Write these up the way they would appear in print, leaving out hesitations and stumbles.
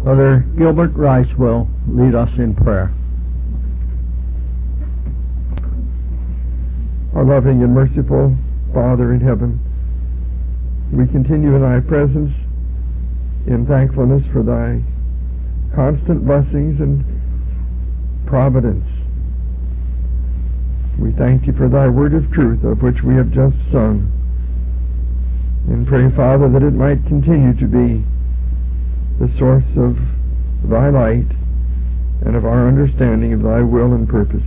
Brother Gilbert Rice will lead us in prayer. Our loving and merciful Father in heaven, we continue in thy presence in thankfulness for thy constant blessings and providence. We thank you for thy word of truth, of which we have just sung, and pray, Father, that it might continue to be the source of thy light and of our understanding of thy will and purpose.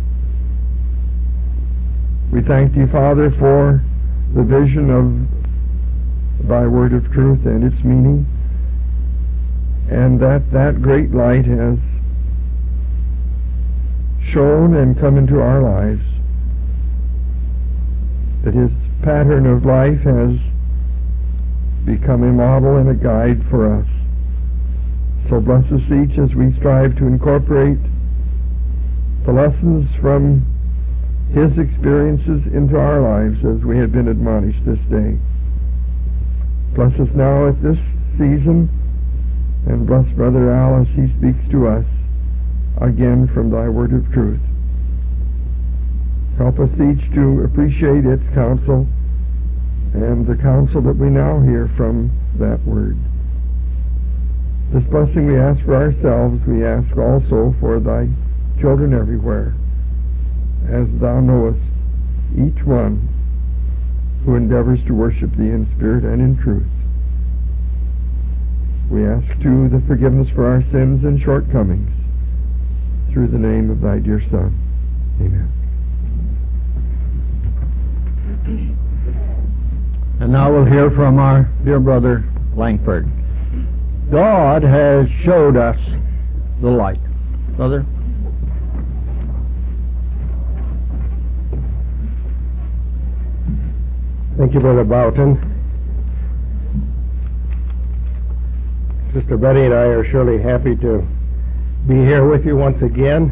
We thank thee, Father, for the vision of thy word of truth and its meaning, and that great light has shone and come into our lives, that his pattern of life has become a model and a guide for us. So bless us each as we strive to incorporate the lessons from his experiences into our lives as we have been admonished this day. Bless us now at this season, and bless Brother Al as he speaks to us again from thy word of truth. Help us each to appreciate its counsel and the counsel that we now hear from that word. This blessing we ask for ourselves, we ask also for thy children everywhere, as thou knowest each one who endeavors to worship thee in spirit and in truth. We ask, too, the forgiveness for our sins and shortcomings through the name of thy dear Son. Amen. And now we'll hear from our dear brother Langford. God has showed us the light. Brother? Thank you, Brother Boughton. Sister Betty and I are surely happy to be here with you once again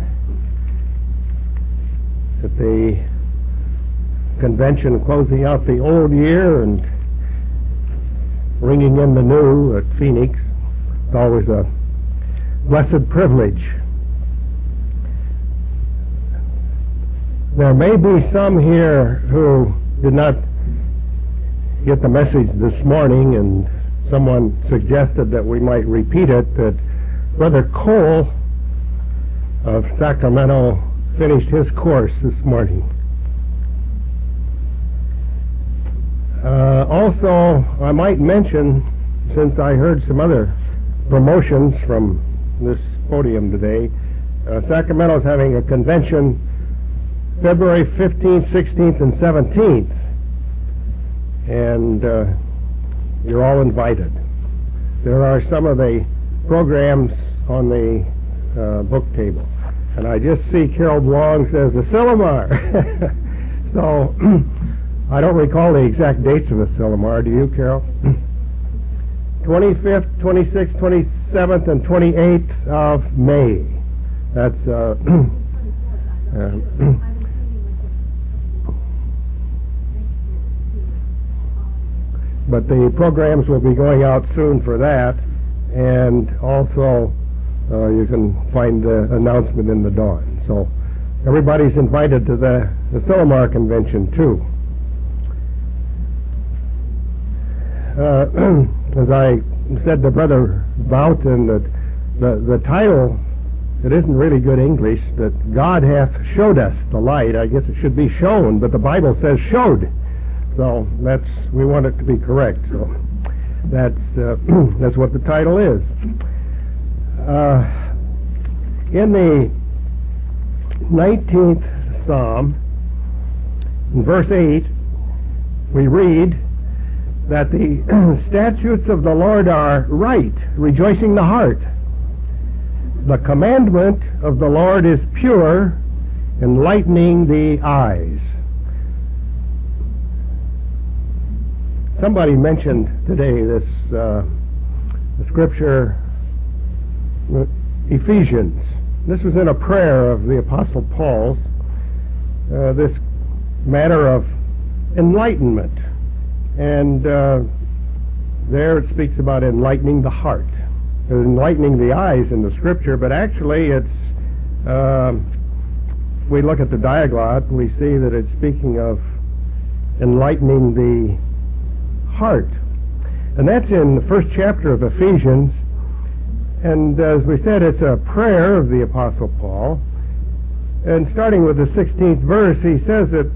at the convention closing out the old year and bringing in the new at Phoenix. It's always a blessed privilege. There may be some here who did not get the message this morning, and someone suggested that we might repeat it, that Brother Cole of Sacramento finished his course this morning. Also, I might mention, since I heard some other promotions from this podium today, Sacramento's having a convention February 15th, 16th, and 17th. And you're all invited. There are some of the programs on the book table. And I just see Carol Blong says the Sillamar. So I don't recall the exact dates of the Sillamar. Do you, Carol? 25th, 26th, 27th, and 28th of May. That's but the programs will be going out soon for that, and also you can find the announcement in the Dawn. So everybody's invited to the Sillamar convention too. As I said to Brother Boughton, that the title, it isn't really good English, that God hath showed us the light. I guess it should be shown, but the Bible says showed. So we want it to be correct. So that's what the title is. In the 19th Psalm, in verse 8, we read that the statutes of the Lord are right, rejoicing the heart. The commandment of the Lord is pure, enlightening the eyes. Somebody mentioned today this scripture, Ephesians. This was in a prayer of the Apostle Paul's, this matter of enlightenment. And there it speaks about enlightening the heart. enlightening the eyes in the Scripture, but actually it's, we look at the diaglott, we see that it's speaking of enlightening the heart. And that's in the first chapter of Ephesians. And as we said, it's a prayer of the Apostle Paul. And starting with the 16th verse, he says that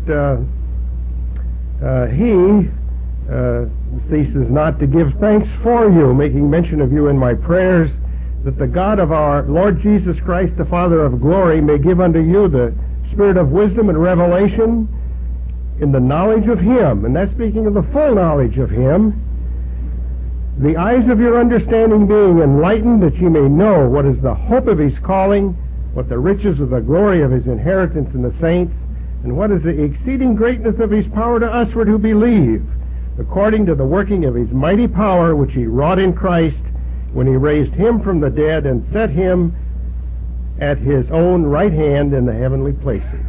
he ceases not to give thanks for you, making mention of you in my prayers, that the God of our Lord Jesus Christ, the Father of glory, may give unto you the spirit of wisdom and revelation in the knowledge of him. And that's speaking of the full knowledge of him. The eyes of your understanding being enlightened, that ye may know what is the hope of his calling, what the riches of the glory of his inheritance in the saints, and what is the exceeding greatness of his power to usward who believe, according to the working of his mighty power, which he wrought in Christ, when he raised him from the dead and set him at his own right hand in the heavenly places.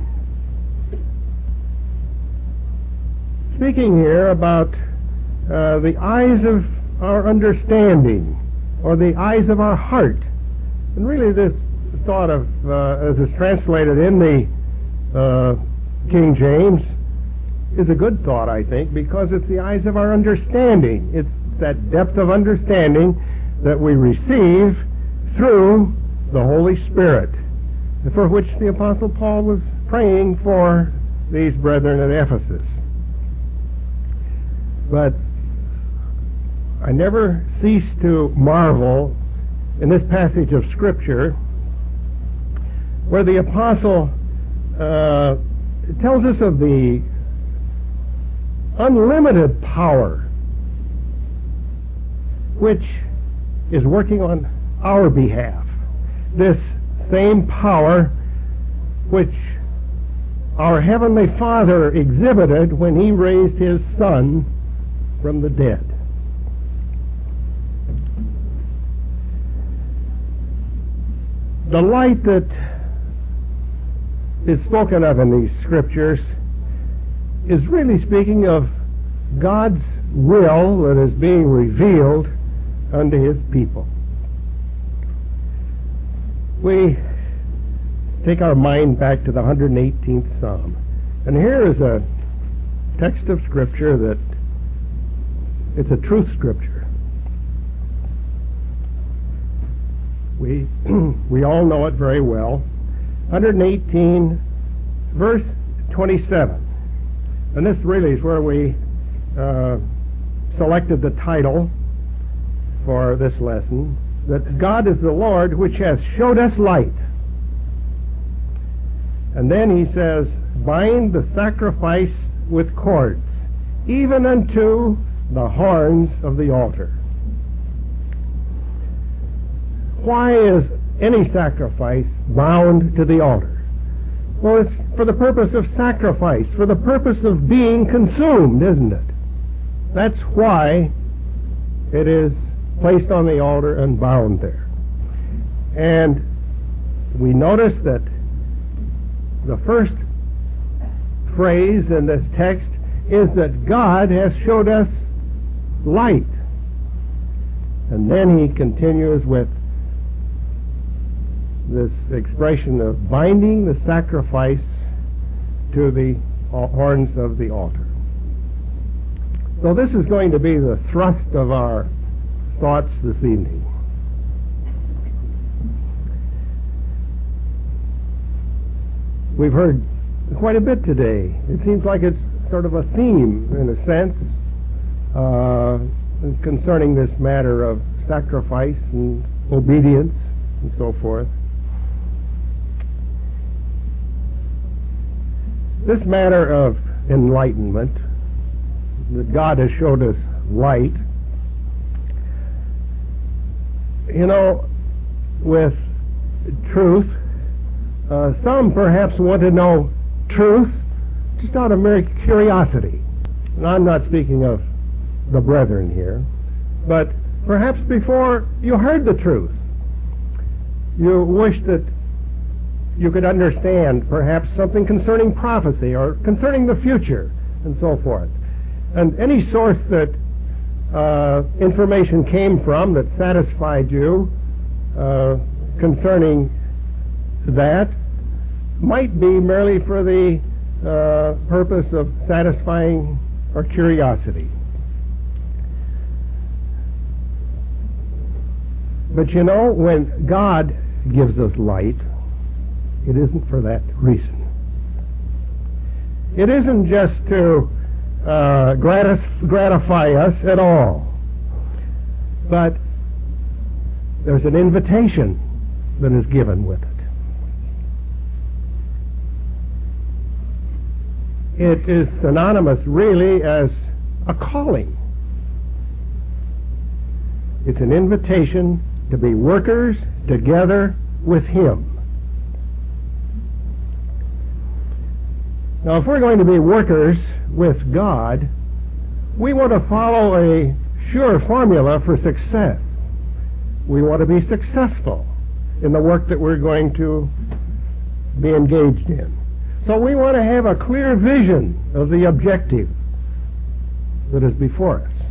Speaking here about the eyes of our understanding, or the eyes of our heart. And really this thought of, as is translated in the King James, is a good thought, I think, because it's the eyes of our understanding. It's that depth of understanding that we receive through the Holy Spirit, for which the Apostle Paul was praying for these brethren at Ephesus. But I never cease to marvel in this passage of Scripture where the Apostle tells us of the unlimited power which is working on our behalf. This same power which our Heavenly Father exhibited when he raised his Son from the dead. The light that is spoken of in these Scriptures is really speaking of God's will that is being revealed unto his people. We take our mind back to the 118th Psalm, and here is a text of Scripture that it's a truth Scripture. We all know it very well. 118, verse 27. And this really is where we selected the title for this lesson, that God is the Lord which has showed us light. And then he says, bind the sacrifice with cords, even unto the horns of the altar. Why is any sacrifice bound to the altar? Well, it's for the purpose of sacrifice, for the purpose of being consumed, isn't it? That's why it is placed on the altar and bound there. And we notice that the first phrase in this text is that God has showed us light. And then he continues with this expression of binding the sacrifice to the horns of the altar. So this is going to be the thrust of our thoughts this evening. We've heard quite a bit today. It seems like it's sort of a theme, in a sense, concerning this matter of sacrifice and obedience and so forth. This matter of enlightenment, that God has showed us light, you know, with truth, some perhaps want to know truth just out of mere curiosity. And I'm not speaking of the brethren here, but perhaps before you heard the truth, you wish that you could understand perhaps something concerning prophecy or concerning the future and so forth. And any source that information came from that satisfied you concerning that might be merely for the purpose of satisfying our curiosity. But you know, when God gives us light, it isn't for that reason. It isn't just to gratify us at all, but there's an invitation that is given with it. It is synonymous really as a calling. It's an invitation to be workers together with Him. Now, if we're going to be workers with God, we want to follow a sure formula for success. We want to be successful in the work that we're going to be engaged in. So we want to have a clear vision of the objective that is before us.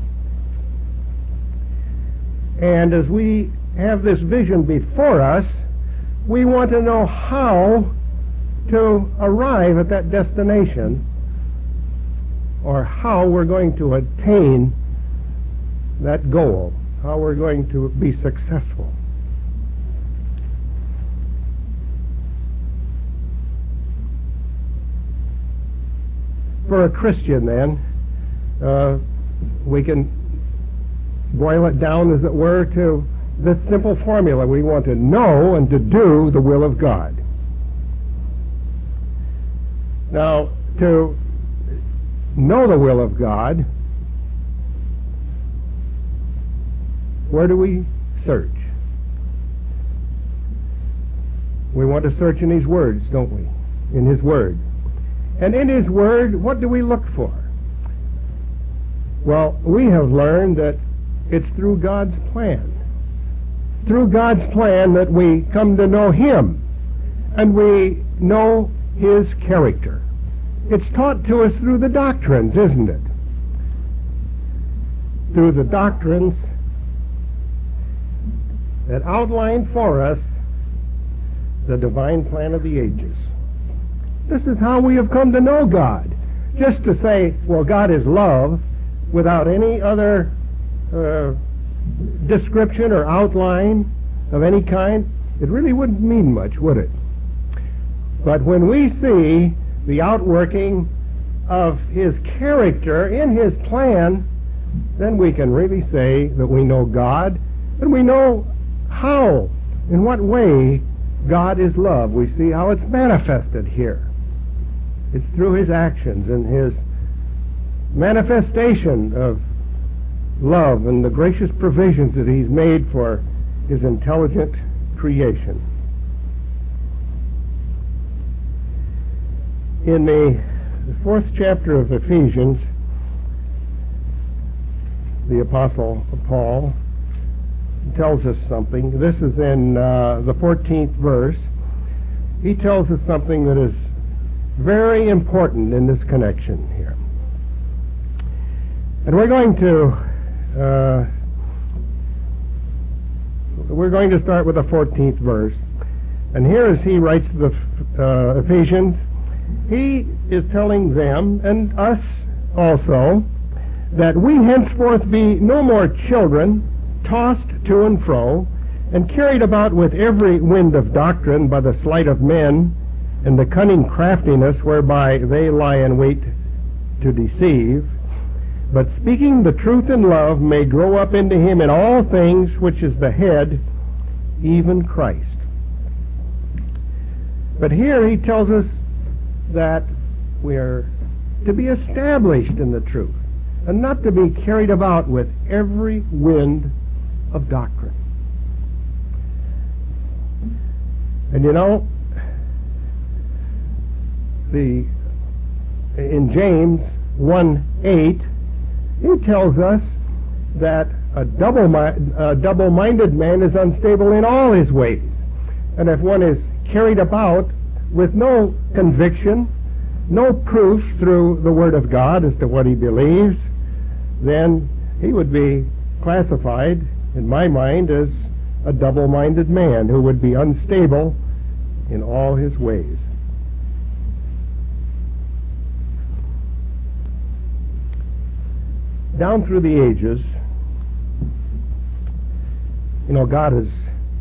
And as we have this vision before us, we want to know how to arrive at that destination, or how we're going to attain that goal, how we're going to be successful. For a Christian, then, we can boil it down, as it were, to this simple formula. We want to know and to do the will of God. Now, to know the will of God, where do we search? We want to search in His words, don't we? In His Word. And in His Word, what do we look for? Well, we have learned that it's through God's plan. Through God's plan that we come to know Him, and we know His character. It's taught to us through the doctrines, isn't it? Through the doctrines that outline for us the divine plan of the ages. This is how we have come to know God. Just to say, well, God is love, without any other description or outline of any kind, it really wouldn't mean much, would it? But when we see the outworking of His character in His plan, then we can really say that we know God, and we know how, in what way God is love. We see how it's manifested here. It's through His actions and His manifestation of love and the gracious provisions that He's made for His intelligent creation. In the 4th chapter of Ephesians, the Apostle Paul tells us something. This is in the 14th verse. He tells us something that is very important in this connection here. And we're going to start with the 14th verse. And here, as he writes to the Ephesians, he is telling them, and us also, that we henceforth be no more children, tossed to and fro, and carried about with every wind of doctrine by the sleight of men, and the cunning craftiness whereby they lie in wait to deceive, but speaking the truth in love may grow up into Him in all things, which is the head, even Christ. But here he tells us that we are to be established in the truth, and not to be carried about with every wind of doctrine. And you know, in James 1:8, it tells us that a double-minded man is unstable in all his ways. And if one is carried about with no conviction, no proof through the Word of God as to what he believes, then he would be classified, in my mind, as a double-minded man who would be unstable in all his ways. Down through the ages, God has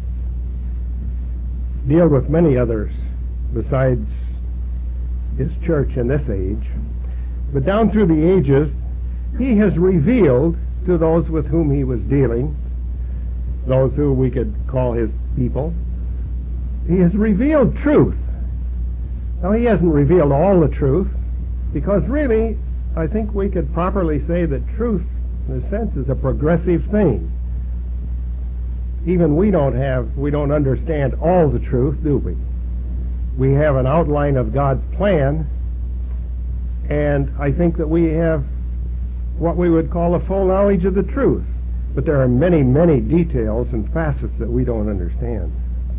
dealt with many others besides his church in this age. But down through the ages, he has revealed to those with whom he was dealing, those who we could call his people, he has revealed truth. Now, he hasn't revealed all the truth, because really, I think we could properly say that truth, in a sense, is a progressive thing. Even we don't understand all the truth, do we? We have an outline of God's plan, and I think that we have what we would call a full knowledge of the truth. But there are many, many details and facets that we don't understand.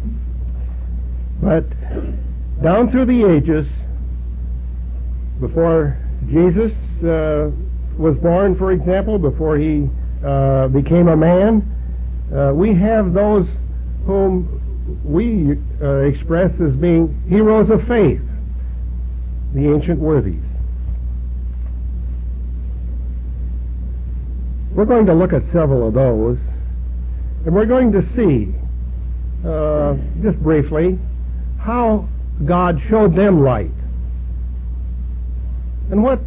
But down through the ages, before Jesus was born, for example, before he became a man, we have those whom we express as being heroes of faith, the ancient worthies. We're going to look at several of those, and we're going to see, just briefly, how God showed them light, and what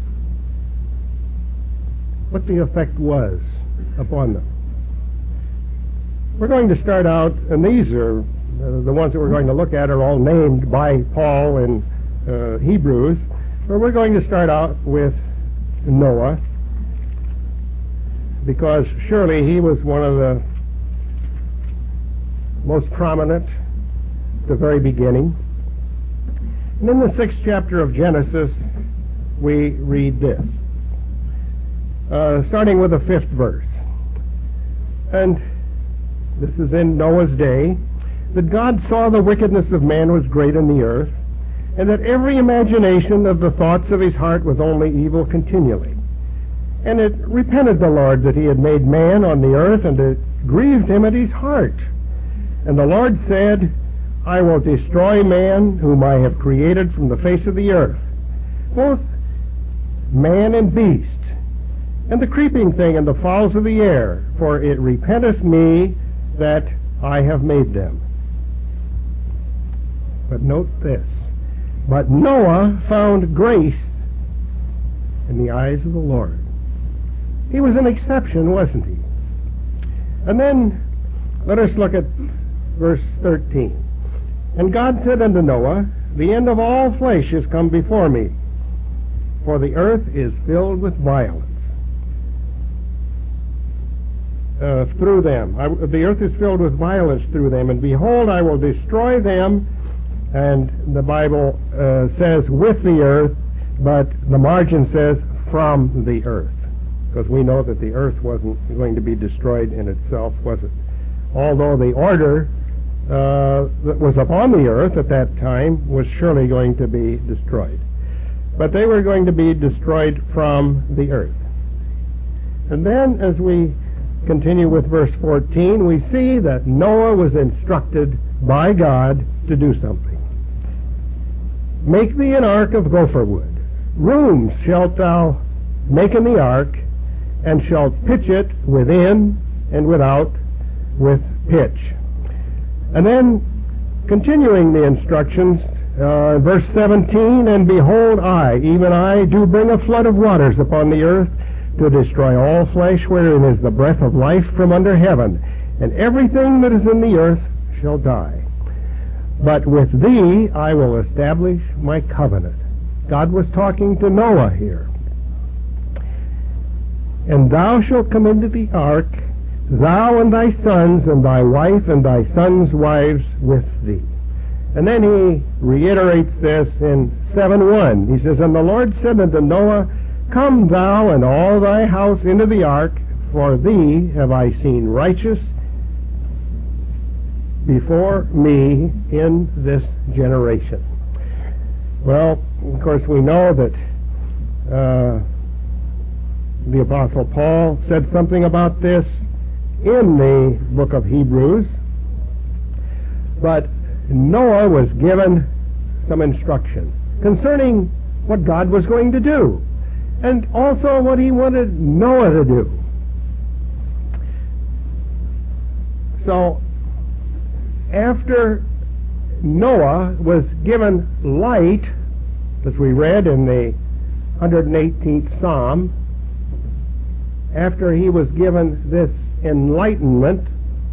the effect was upon them. We're going to start out, and these are the ones that we're going to look at are all named by Paul in Hebrews, but we're going to start out with Noah, because surely he was one of the most prominent at the very beginning. And in the 6th chapter of Genesis, we read this, starting with the 5th verse. And this is in Noah's day, that God saw the wickedness of man was great in the earth, and that every imagination of the thoughts of his heart was only evil continually. And it repented the Lord that he had made man on the earth, and it grieved him at his heart. And the Lord said, I will destroy man whom I have created from the face of the earth, both man and beast, and the creeping thing and the fowls of the air, for it repenteth me that I have made them. But note this, but Noah found grace in the eyes of the Lord. He was an exception, wasn't he? And then let us look at verse 13. And God said unto Noah, the end of all flesh is come before me, for the earth is filled with violence through them. The earth is filled with violence through them, and behold, I will destroy them. And the Bible says with the earth, but the margin says from the earth, because we know that the earth wasn't going to be destroyed in itself, was it? Although the order that was upon the earth at that time was surely going to be destroyed. But they were going to be destroyed from the earth. And then as we continue with verse 14, we see that Noah was instructed by God to do something. Make thee an ark of gopher wood. Rooms shalt thou make in the ark, and shalt pitch it within and without with pitch. And then, continuing the instructions, verse 17, and behold, I, even I, do bring a flood of waters upon the earth, to destroy all flesh wherein is the breath of life from under heaven, and everything that is in the earth shall die. But with thee I will establish my covenant. God was talking to Noah here. And thou shalt come into the ark, thou and thy sons, and thy wife, and thy sons' wives with thee. And then he reiterates this in 7:1. He says, And the Lord said unto Noah, Come thou and all thy house into the ark, for thee have I seen righteous before me in this generation. Well, of course, we know that The Apostle Paul said something about this in the book of Hebrews. But Noah was given some instruction concerning what God was going to do, and also what he wanted Noah to do. So, after Noah was given light, as we read in the 118th Psalm, after he was given this enlightenment,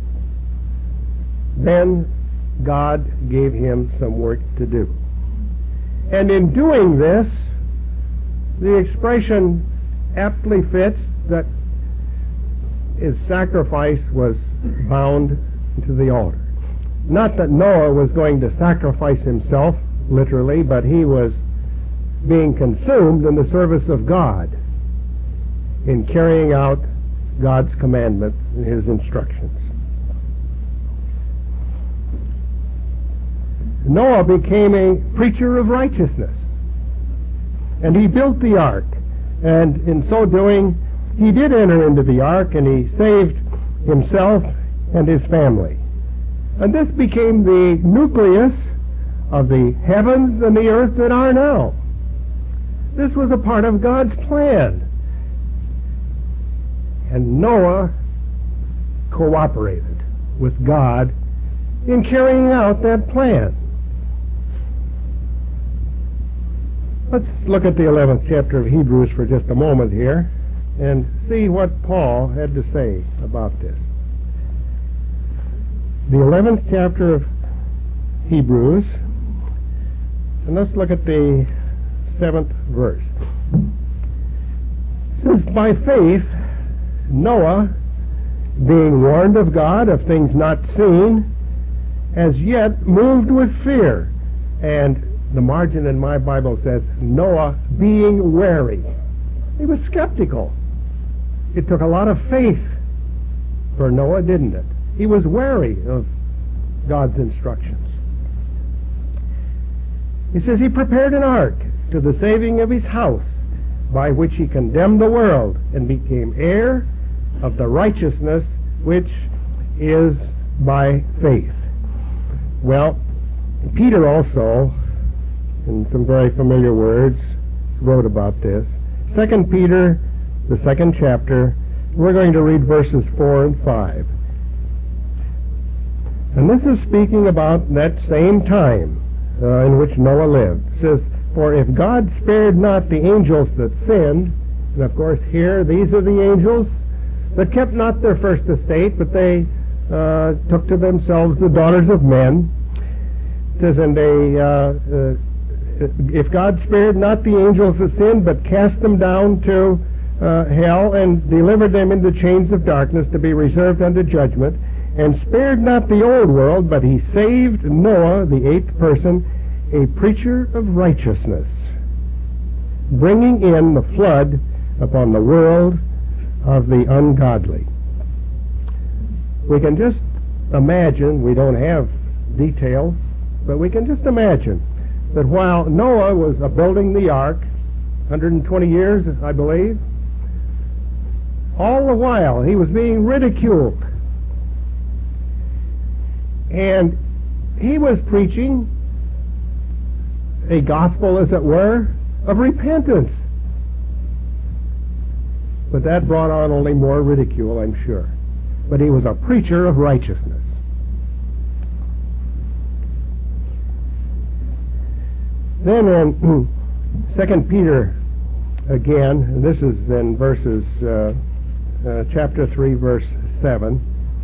then God gave him some work to do. And in doing this, the expression aptly fits that his sacrifice was bound to the altar. Not that Noah was going to sacrifice himself, literally, but he was being consumed in the service of God, in carrying out God's commandments and his instructions. Noah became a preacher of righteousness, and he built the ark, and in so doing he did enter into the ark, and he saved himself and his family. And this became the nucleus of the heavens and the earth that are now. This was a part of God's plan. And Noah cooperated with God in carrying out that plan. Let's look at the 11th chapter of Hebrews for just a moment here and see what Paul had to say about this. The 11th chapter of Hebrews, and let's look at the 7th verse. It says, "By faith Noah, being warned of God of things not seen, as yet moved with fear." And the margin in my Bible says, Noah being wary. He was skeptical. It took a lot of faith for Noah, didn't it? He was wary of God's instructions. He says he prepared an ark to the saving of his house, by which he condemned the world and became heir of the righteousness which is by faith. Well, Peter also, in some very familiar words, wrote about this. 2 Peter, the 2nd chapter, we're going to read verses 4 and 5. And this is speaking about that same time in which Noah lived. It says, "For if God spared not the angels that sinned," and of course here these are the angels that kept not their first estate, but they took to themselves the daughters of men. It says, "And if God spared not the angels that sinned, but cast them down to hell, and delivered them into chains of darkness to be reserved unto judgment, and spared not the old world, but he saved Noah, the 8th person, a preacher of righteousness, bringing in the flood upon the world of the ungodly." We can just imagine, we don't have detail, but we can just imagine that while Noah was building the ark, 120 years, I believe, all the while he was being ridiculed. And he was preaching a gospel, as it were, of repentance. But that brought on only more ridicule, I'm sure. But he was a preacher of righteousness. Then in 2 Peter again, and this is in verses, chapter 3, verse 7,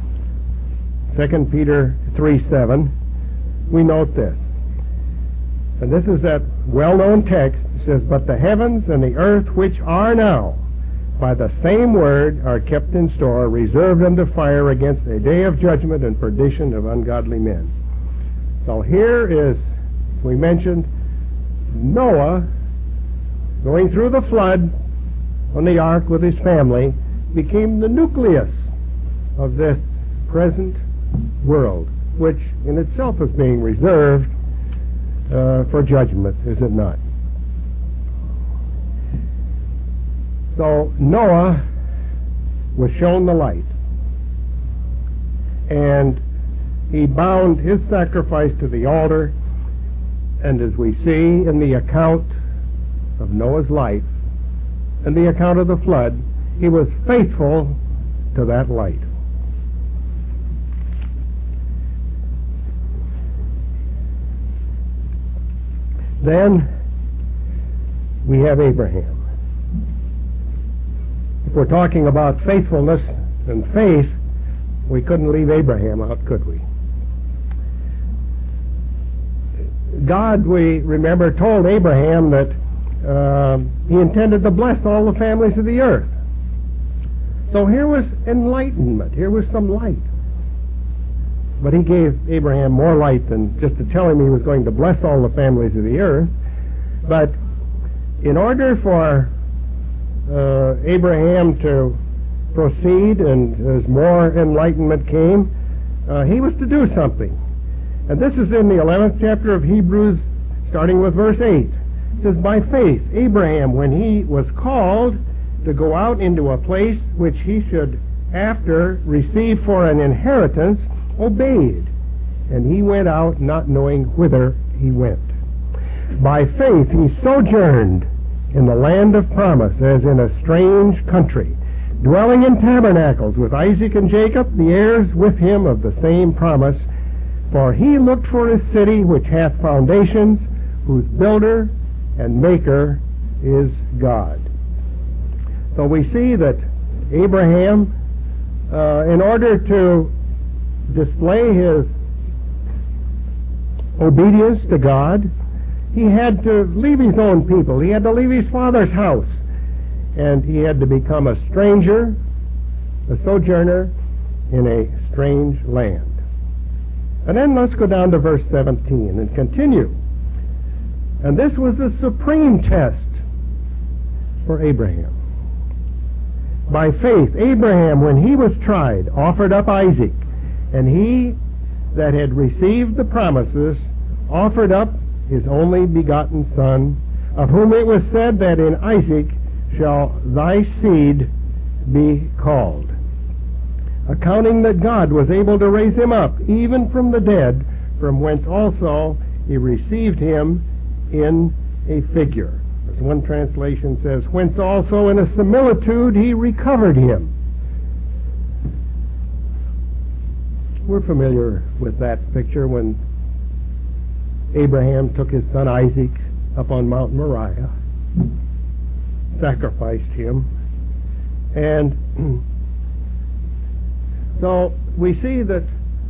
2 Peter 3:7, we note this. And this is that well-known text. It says, "But the heavens and the earth which are now, by the same word, are kept in store, reserved unto fire against a day of judgment and perdition of ungodly men." So here is, as we mentioned, Noah going through the flood on the ark with his family became the nucleus of this present world, which in itself is being reserved for judgment, is it not? So Noah was shown the light, and he bound his sacrifice to the altar, and as we see in the account of Noah's life and the account of the flood, he was faithful to that light. Then we have Abraham. If we're talking about faithfulness and faith, we couldn't leave Abraham out, could we? God, we remember, told Abraham that he intended to bless all the families of the earth. So here was enlightenment. Here was some light. But he gave Abraham more light than just to tell him he was going to bless all the families of the earth. But in order for Abraham to proceed, and as more enlightenment came, he was to do something. And this is in the 11th chapter of Hebrews, starting with verse 8. It says, "By faith, Abraham, when he was called to go out into a place which he should after receive for an inheritance, obeyed. And he went out not knowing whither he went. By faith he sojourned in the land of promise, as in a strange country, dwelling in tabernacles with Isaac and Jacob, the heirs with him of the same promise. For he looked for a city which hath foundations, whose builder and maker is God." So we see that Abraham, in order to display his obedience to God, he had to leave his own people. He had to leave his father's house. And he had to become a stranger, a sojourner in a strange land. And then let's go down to verse 17 and continue. And this was the supreme test for Abraham. By faith, Abraham, when he was tried, offered up Isaac, and he that had received the promises offered up his only begotten son, of whom it was said that in Isaac shall thy seed be called, accounting that God was able to raise him up, even from the dead, from whence also he received him in a figure. As one translation says, whence also in a similitude he recovered him. We're familiar with that picture when Abraham took his son Isaac up on Mount Moriah, sacrificed him, and so we see that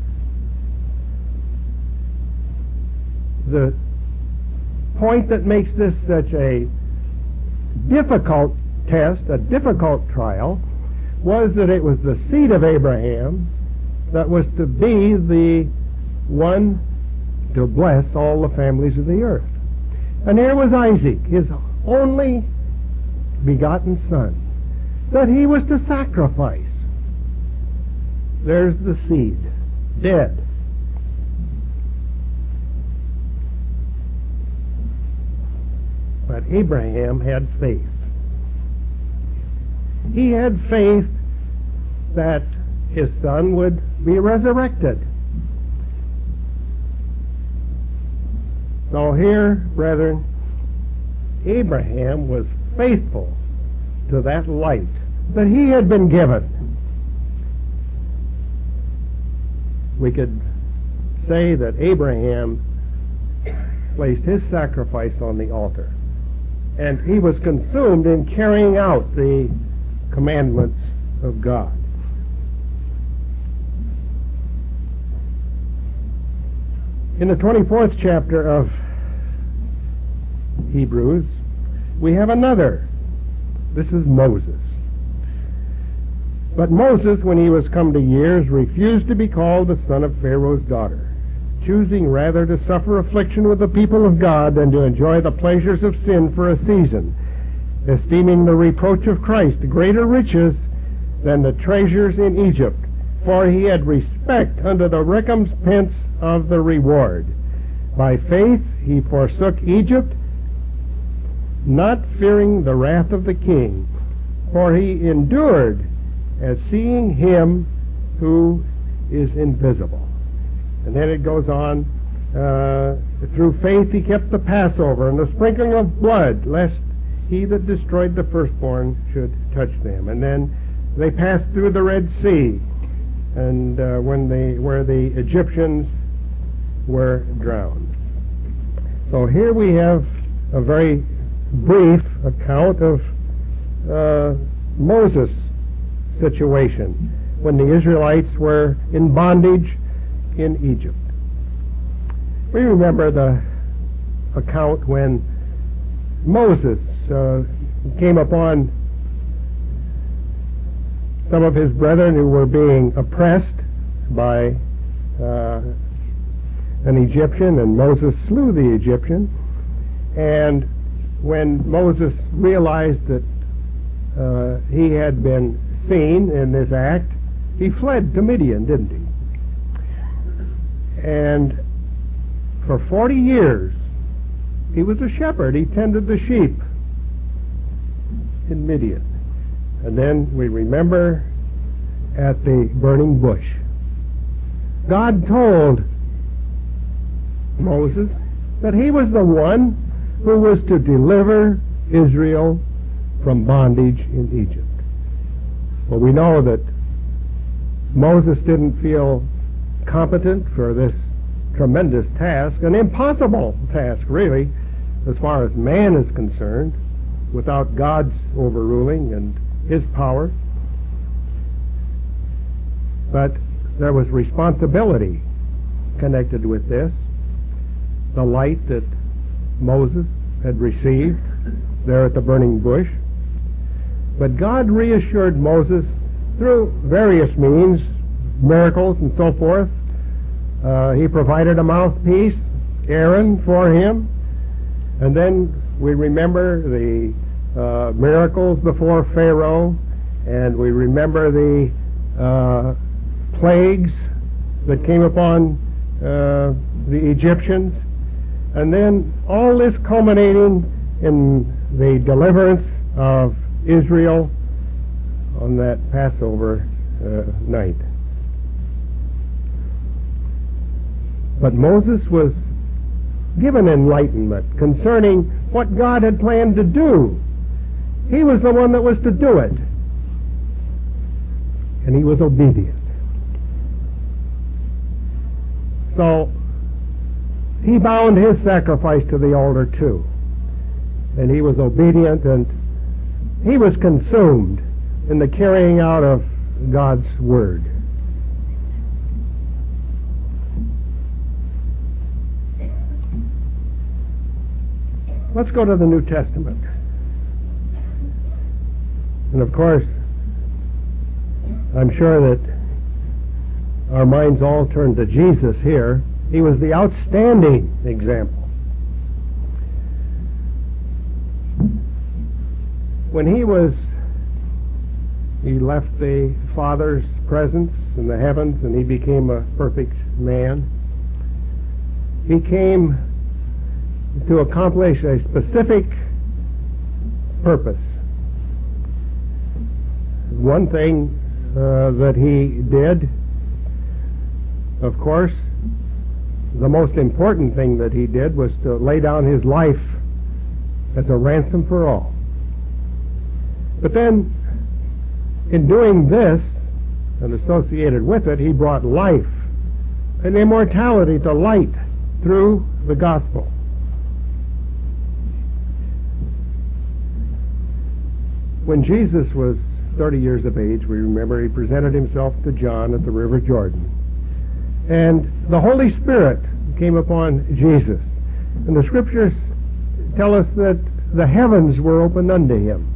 the point that makes this such a difficult test, a difficult trial, was that it was the seed of Abraham that was to be the one to bless all the families of the earth. And here was Isaac, his only begotten son, that he was to sacrifice. There's the seed, dead. But Abraham had faith. He had faith that his son would be resurrected. So here, brethren, Abraham was faithful to that light that he had been given. We could say that Abraham placed his sacrifice on the altar, and he was consumed in carrying out the commandments of God. In the 24th chapter of Hebrews, we have another. This is Moses. But Moses, when he was come to years, refused to be called the son of Pharaoh's daughter, choosing rather to suffer affliction with the people of God than to enjoy the pleasures of sin for a season, esteeming the reproach of Christ greater riches than the treasures in Egypt, for he had respect unto the recompense of the reward. By faith he forsook Egypt, not fearing the wrath of the king, for he endured as seeing him who is invisible. And then it goes on, through faith he kept the Passover and the sprinkling of blood, lest he that destroyed the firstborn should touch them. And then they passed through the Red Sea, and where the Egyptians were drowned. So here we have a very brief account of Moses' situation when the Israelites were in bondage in Egypt. We remember the account when Moses came upon some of his brethren who were being oppressed by an Egyptian, and Moses slew the Egyptian. And when Moses realized that he had been seen in this act, he fled to Midian, didn't he? And for 40 years he was a shepherd. He tended the sheep in Midian. And then we remember at the burning bush, God told Moses that he was the one who was to deliver Israel from bondage in Egypt. Well, we know that Moses didn't feel competent for this tremendous task, an impossible task, really, as far as man is concerned, without God's overruling and his power. But there was responsibility connected with this. The light that Moses had received there at the burning bush. But God reassured Moses through various means, miracles and so forth. He provided a mouthpiece, Aaron, for him. And then we remember the miracles before Pharaoh, and we remember the plagues that came upon the Egyptians, and then all this culminating in the deliverance of Israel on that Passover night. But Moses was given enlightenment concerning what God had planned to do. He was the one that was to do it, and he was obedient. So he bound his sacrifice to the altar too, and he was obedient, and he was consumed in the carrying out of God's word. Let's go to the New Testament. And of course, I'm sure that our minds all turn to Jesus here. He was the outstanding example. When he left the Father's presence in the heavens and he became a perfect man, he came to accomplish a specific purpose. One thing that he did, of course, the most important thing that he did was to lay down his life as a ransom for all. But then, in doing this, and associated with it, he brought life and immortality to light through the gospel. When Jesus was 30 years of age, we remember he presented himself to John at the River Jordan. And the Holy Spirit came upon Jesus. And the Scriptures tell us that the heavens were opened unto him.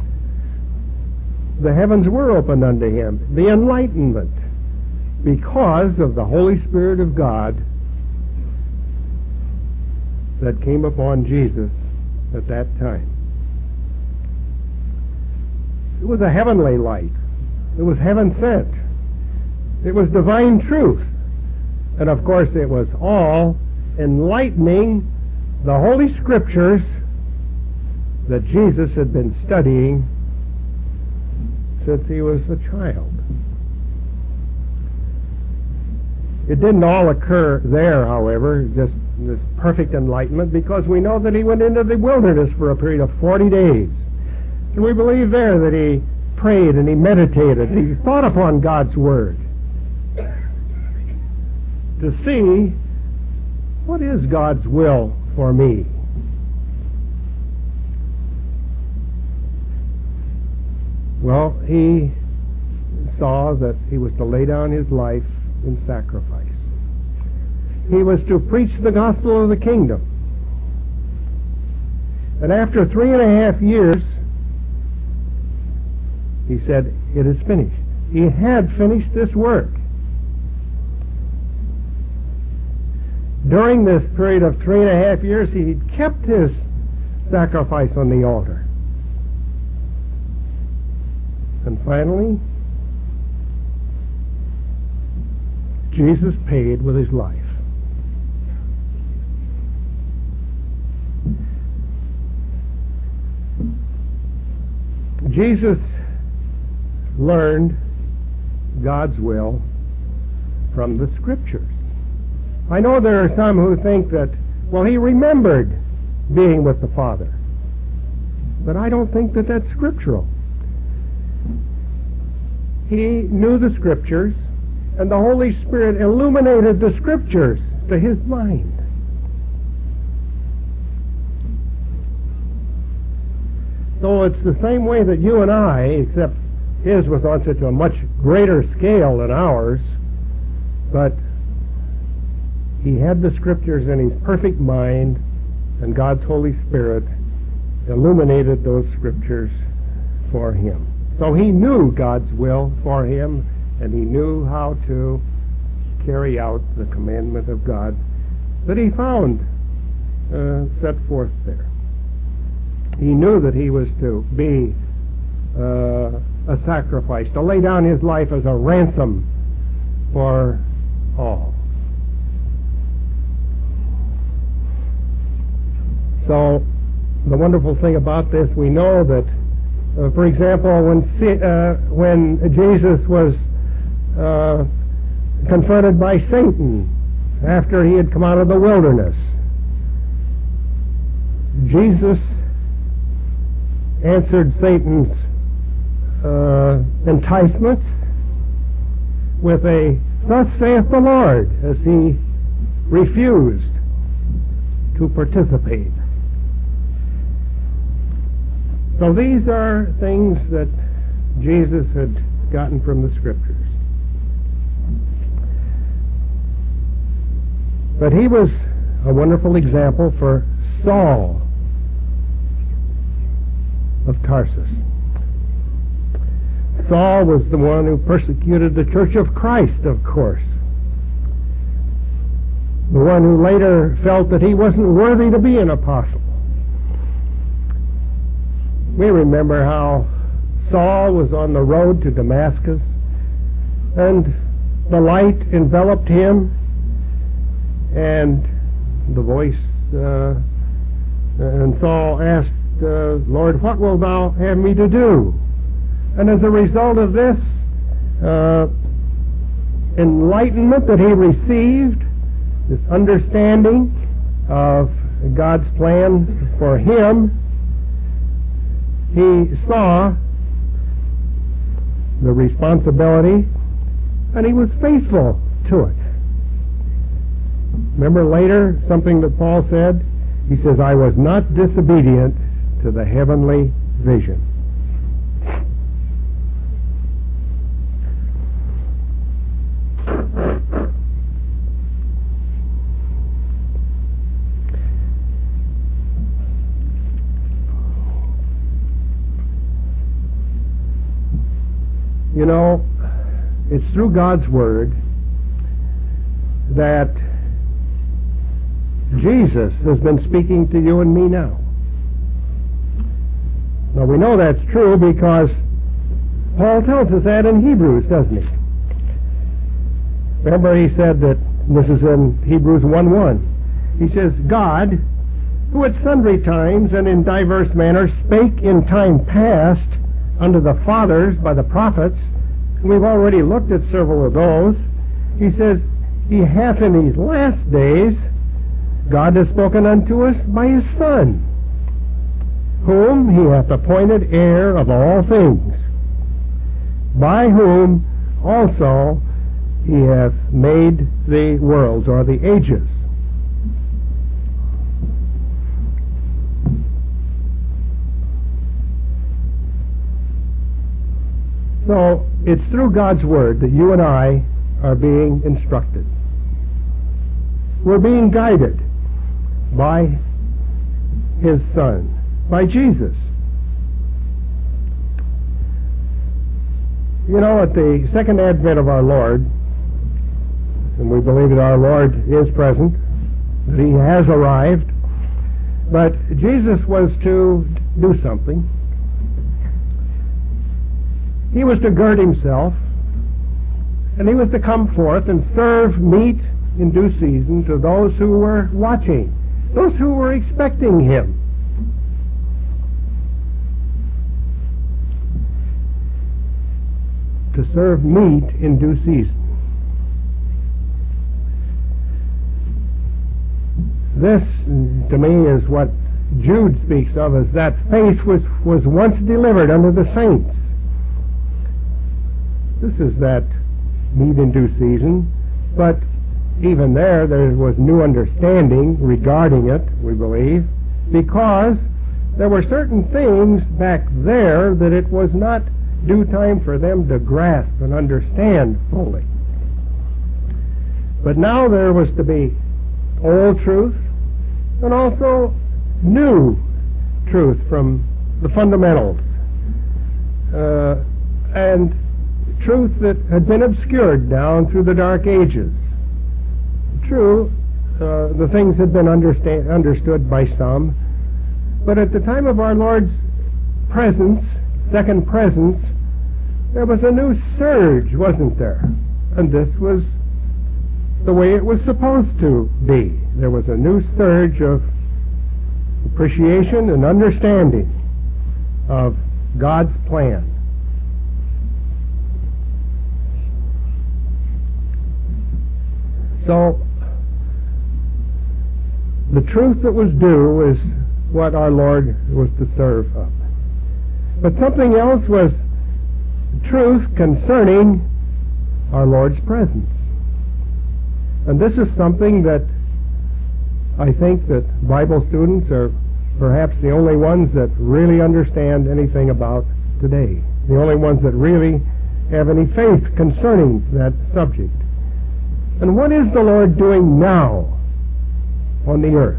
The heavens were opened unto him. The enlightenment, because of the Holy Spirit of God that came upon Jesus at that time. It was a heavenly light. It was heaven sent. It was divine truth. And of course it was all enlightening the Holy Scriptures that Jesus had been studying since he was a child. It didn't all occur there, however, just this perfect enlightenment, because we know that he went into the wilderness for a period of 40 days. And we believe there that he prayed and he meditated, he thought upon God's Word to see what is God's will for me. Well, he saw that he was to lay down his life in sacrifice. He was to preach the gospel of the kingdom. And after 3.5 years, he said, "It is finished." He had finished this work. During this period of 3.5 years, he kept his sacrifice on the altar. And finally, Jesus paid with his life. Jesus learned God's will from the Scriptures. I know there are some who think that, well, he remembered being with the Father. But I don't think that that's scriptural. He knew the Scriptures, and the Holy Spirit illuminated the Scriptures to his mind. So it's the same way that you and I, except his was on such a much greater scale than ours, but he had the Scriptures in his perfect mind, and God's Holy Spirit illuminated those Scriptures for him. So he knew God's will for him, and he knew how to carry out the commandment of God that he found set forth there. He knew that he was to be a sacrifice, to lay down his life as a ransom for all. So the wonderful thing about this, we know that, for example, when Jesus was confronted by Satan after he had come out of the wilderness, Jesus answered Satan's enticements with a "Thus saith the Lord," as he refused to participate. So these are things that Jesus had gotten from the Scriptures. But he was a wonderful example for Saul of Tarsus. Saul was the one who persecuted the Church of Christ, of course. The one who later felt that he wasn't worthy to be an apostle. We remember how Saul was on the road to Damascus, and the light enveloped him, and the voice, and Saul asked, "Lord, what wilt thou have me to do?" And as a result of this enlightenment that he received, this understanding of God's plan for him, he saw the responsibility, and he was faithful to it. Remember later something that Paul said? He says, "I was not disobedient to the heavenly vision." You know, it's through God's Word that Jesus has been speaking to you and me now. Now we know that's true because Paul tells us that in Hebrews, doesn't he? Remember he said that, this is in Hebrews 1:1, he says, "God, who at sundry times and in diverse manners spake in time past unto the fathers by the prophets. We've already looked at several of those. He says, He hath in these last days, God has spoken unto us by His Son, whom He hath appointed heir of all things, by whom also He hath made the worlds, or the ages. So, it's through God's Word that you and I are being instructed. We're being guided by His Son, by Jesus. You know, at the second advent of our Lord, and we believe that our Lord is present, that He has arrived, but Jesus was to do something. He was to gird Himself, and He was to come forth and serve meat in due season to those who were watching, those who were expecting Him. To serve meat in due season. This, to me, is what Jude speaks of as that faith was once delivered unto the saints. This is that meat in due season, but even there was new understanding regarding it, we believe, because there were certain things back there that it was not due time for them to grasp and understand fully. But now there was to be old truth and also new truth from the fundamentals, and truth that had been obscured down through the dark ages. True, the things had been understood by some, but at the time of our Lord's presence, second presence, there was a new surge, wasn't there? And this was the way it was supposed to be. There was a new surge of appreciation and understanding of God's plan. So, the truth that was due is what our Lord was to serve up. But something else was truth concerning our Lord's presence. And this is something that I think that Bible students are perhaps the only ones that really understand anything about today. The only ones that really have any faith concerning that subject. And what is the Lord doing now on the earth?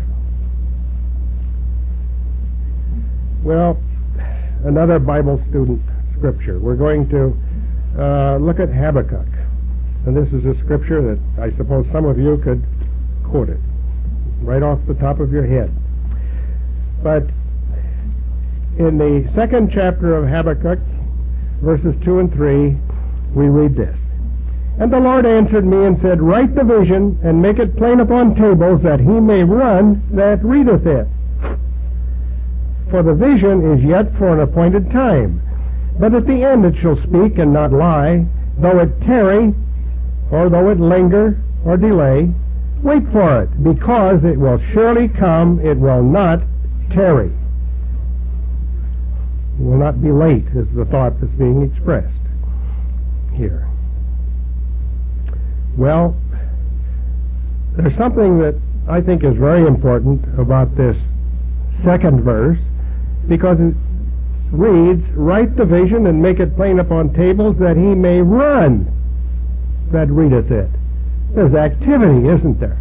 Well, another Bible student scripture. We're going to look at Habakkuk. And this is a scripture that I suppose some of you could quote it right off the top of your head. But in the second chapter of Habakkuk, verses 2 and 3, we read this. And the Lord answered me and said, Write the vision, and make it plain upon tables, that he may run that readeth it. For the vision is yet for an appointed time, but at the end it shall speak and not lie. Though it tarry, or though it linger, or delay, wait for it, because it will surely come, it will not tarry. It will not be late, is the thought that's being expressed here. Well, there's something that I think is very important about this second verse, because it reads, Write the vision and make it plain upon tables, that he may run that readeth it. There's activity, isn't there?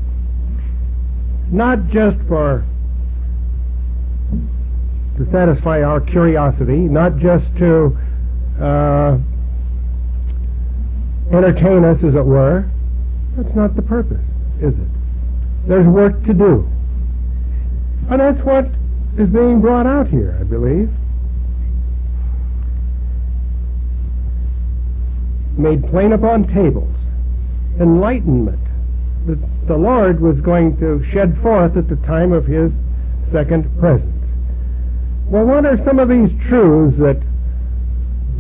Not just to satisfy our curiosity, not just to entertain us, as it were. That's not the purpose, is it? There's work to do. And that's what is being brought out here, I believe. Made plain upon tables. Enlightenment that the Lord was going to shed forth at the time of his second presence. Well, what are some of these truths that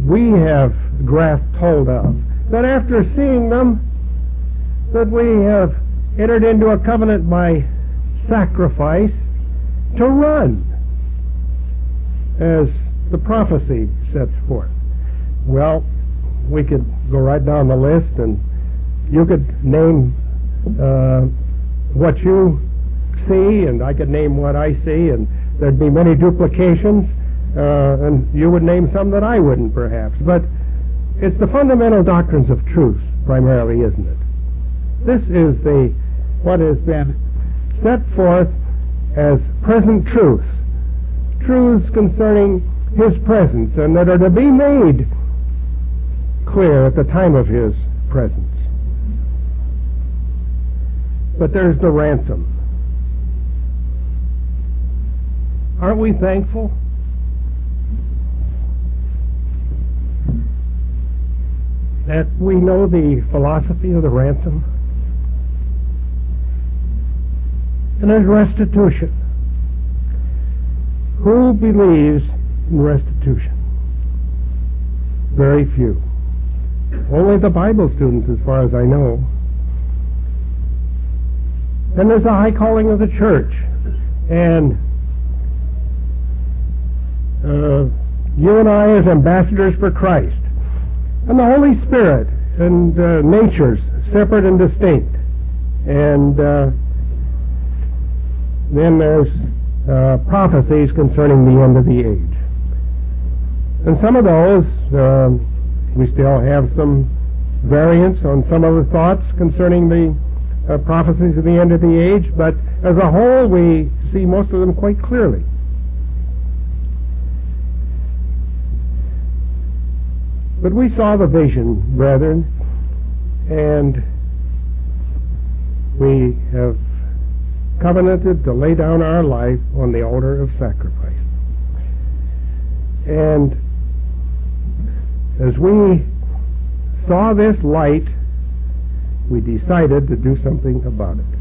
we have grasped hold of, that after seeing them, that we have entered into a covenant by sacrifice to run, as the prophecy sets forth. Well, we could go right down the list, and you could name what you see, and I could name what I see, and there'd be many duplications, and you would name some that I wouldn't, perhaps. But it's the fundamental doctrines of truth, primarily, isn't it? This is what has been set forth as present truths, truths concerning His presence, and that are to be made clear at the time of His presence. But there's the ransom. Aren't we thankful? That we know the philosophy of the ransom? And there's restitution. Who believes in restitution? Very few. Only the Bible students, as far as I know. Then there's the high calling of the church. And you and I as ambassadors for Christ. And the Holy Spirit, and natures separate and distinct. And then there's prophecies concerning the end of the age. And some of those, we still have some variance on some of the thoughts concerning the prophecies of the end of the age, but as a whole we see most of them quite clearly. But we saw the vision, brethren, and we have covenanted to lay down our life on the altar of sacrifice. And as we saw this light, we decided to do something about it.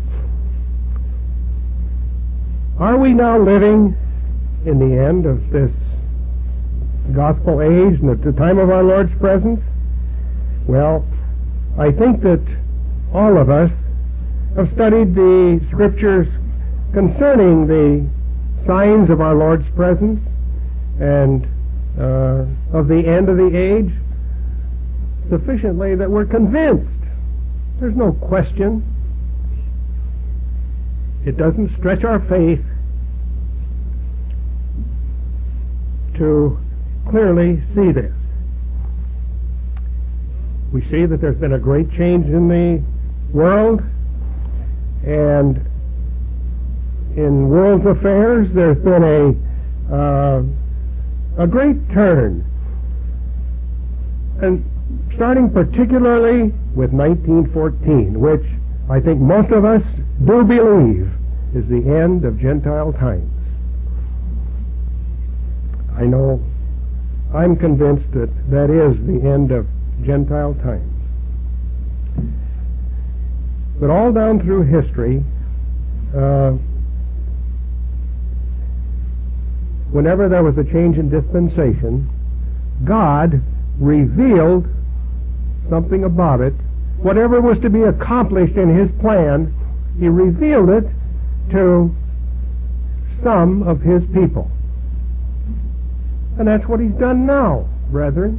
Are we now living in the end of this gospel age and at the time of our Lord's presence? Well, I think that all of us have studied the scriptures concerning the signs of our Lord's presence and of the end of the age sufficiently that we're convinced. There's no question. It doesn't stretch our faith to clearly see this. We see that there's been a great change in the world, and in world's affairs there's been a great turn, and starting particularly with 1914, which I think most of us do believe is the end of Gentile times. I know I'm convinced that that is the end of Gentile times. But all down through history, whenever there was a change in dispensation, God revealed something about it. Whatever was to be accomplished in His plan, He revealed it to some of His people. And that's what He's done now, brethren.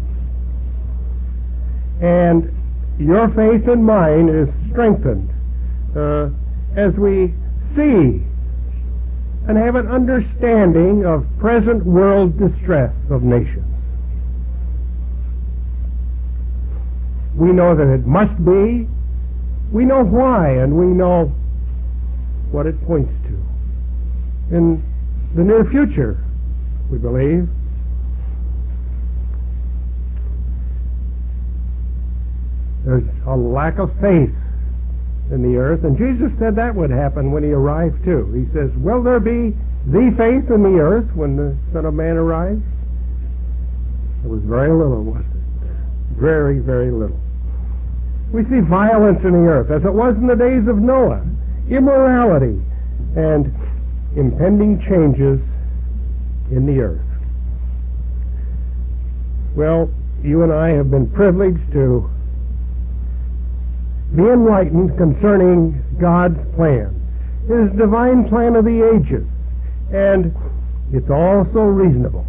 And your faith and mine is strengthened as we see and have an understanding of present world distress of nations. We know that it must be. We know why, and we know what it points to. In the near future, we believe. There's a lack of faith in the earth, and Jesus said that would happen when He arrived too. He says, will there be the faith in the earth when the Son of Man arrives? It was very little, wasn't it? Very, very little. We see violence in the earth, as it was in the days of Noah, immorality, and impending changes in the earth. Well, you and I have been privileged to be enlightened concerning God's plan, His divine plan of the ages, and it's all so reasonable.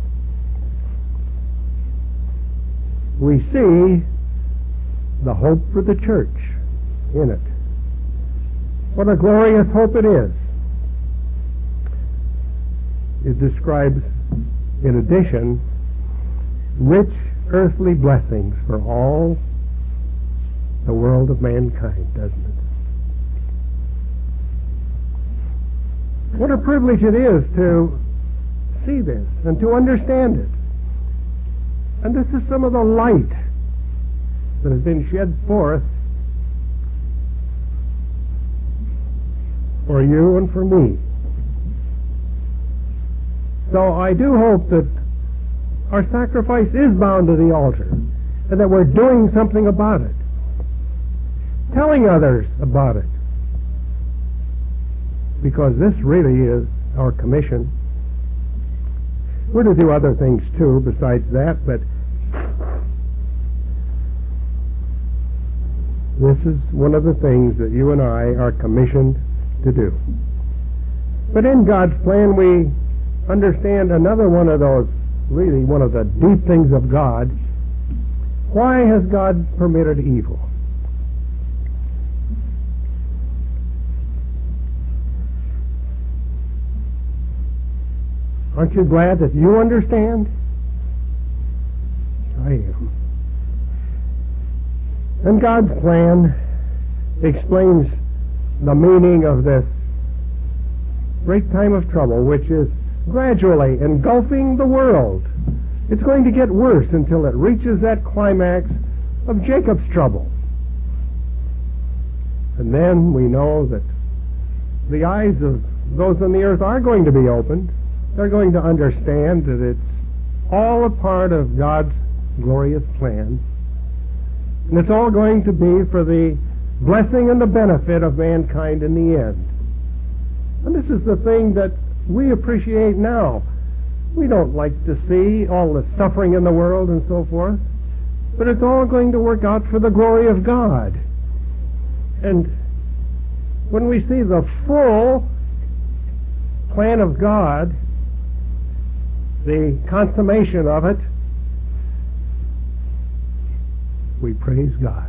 We see the hope for the church in it. What a glorious hope it is. It describes, in addition, rich earthly blessings for all the world of mankind, doesn't it? What a privilege it is to see this and to understand it. And this is some of the light that has been shed forth for you and for me. So I do hope that our sacrifice is bound to the altar and that we're doing something about it, telling others about it, because this really is our commission. We're to do other things too besides that, but this is one of the things that you and I are commissioned to do. But in God's plan, we understand another one of those, really one of the deep things of God. Why has God permitted evil? Aren't you glad that you understand? I am. And God's plan explains the meaning of this great time of trouble, which is gradually engulfing the world. It's going to get worse until it reaches that climax of Jacob's trouble. And then we know that the eyes of those on the earth are going to be opened. They're going to understand that it's all a part of God's glorious plan. And it's all going to be for the blessing and the benefit of mankind in the end. And this is the thing that we appreciate now. We don't like to see all the suffering in the world and so forth, but it's all going to work out for the glory of God. And when we see the full plan of God, the consummation of it, we praise God.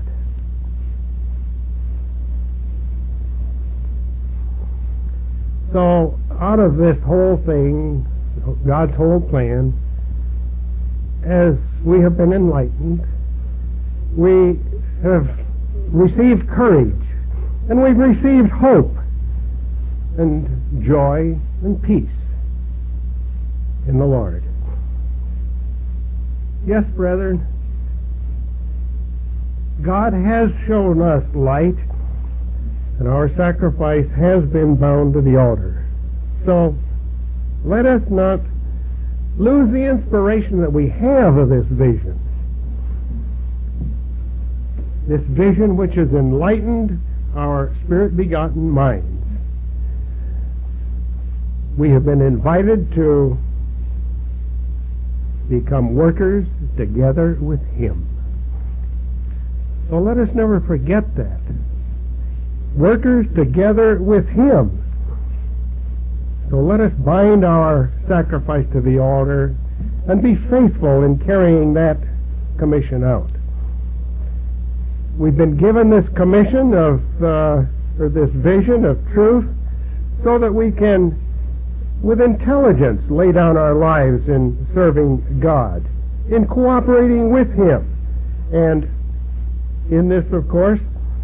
So, out of this whole thing, God's whole plan, as we have been enlightened, we have received courage, and we've received hope, and joy, and peace in the Lord. Yes, brethren, God has shown us light, and our sacrifice has been bound to the altar. So let us not lose the inspiration that we have of this vision which has enlightened our spirit-begotten minds. We have been invited to become workers together with Him. So let us never forget that. Workers together with Him. So let us bind our sacrifice to the altar and be faithful in carrying that commission out. We've been given this commission of, or this vision of truth, so that we can, with intelligence, lay down our lives in serving God, in cooperating with Him. And in this, of course,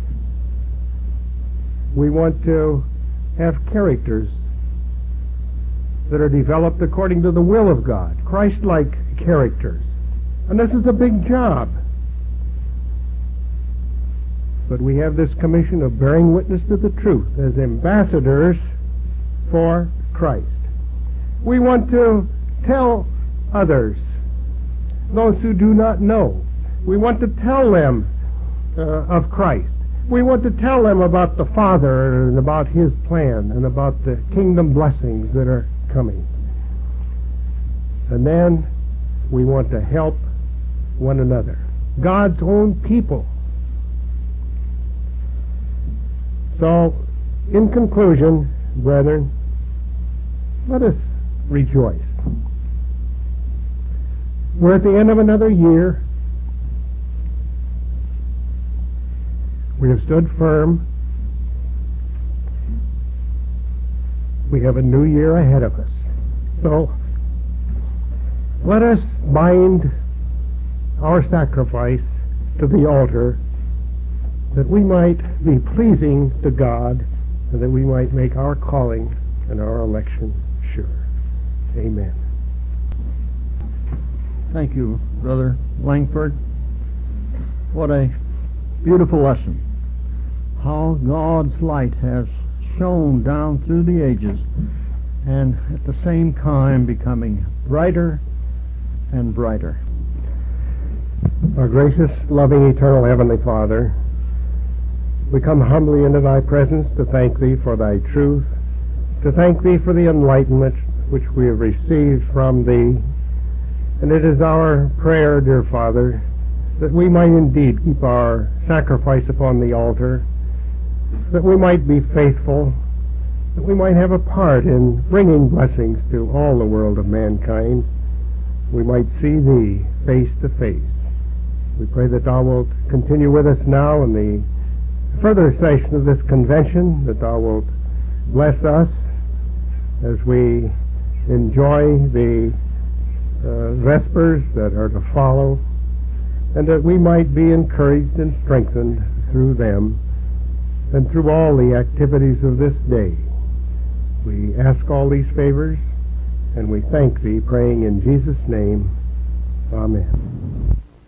we want to have characters that are developed according to the will of God, Christ-like characters. And this is a big job. But we have this commission of bearing witness to the truth as ambassadors for Christ. We want to tell others, those who do not know. We want to tell them of Christ. We want to tell them about the Father and about His plan and about the kingdom blessings that are coming. And then we want to help one another, God's own people. So, in conclusion, brethren, let us rejoice. We're at the end of another year. We have stood firm. We have a new year ahead of us. So, let us bind our sacrifice to the altar that we might be pleasing to God and that we might make our calling and our election sure. Amen. Thank you, Brother Langford. What a beautiful lesson. How God's light has shone down through the ages and at the same time becoming brighter and brighter. Our gracious, loving, eternal Heavenly Father, we come humbly into Thy presence to thank Thee for Thy truth, to thank Thee for the enlightenment which we have received from Thee. And it is our prayer, dear Father, that we might indeed keep our sacrifice upon the altar, that we might be faithful, that we might have a part in bringing blessings to all the world of mankind. We might see Thee face to face. We pray that Thou wilt continue with us now in the further session of this convention, that Thou wilt bless us as we enjoy the Vespers that are to follow, and that we might be encouraged and strengthened through them and through all the activities of this day. We ask all these favors, and we thank Thee, praying in Jesus' name. Amen.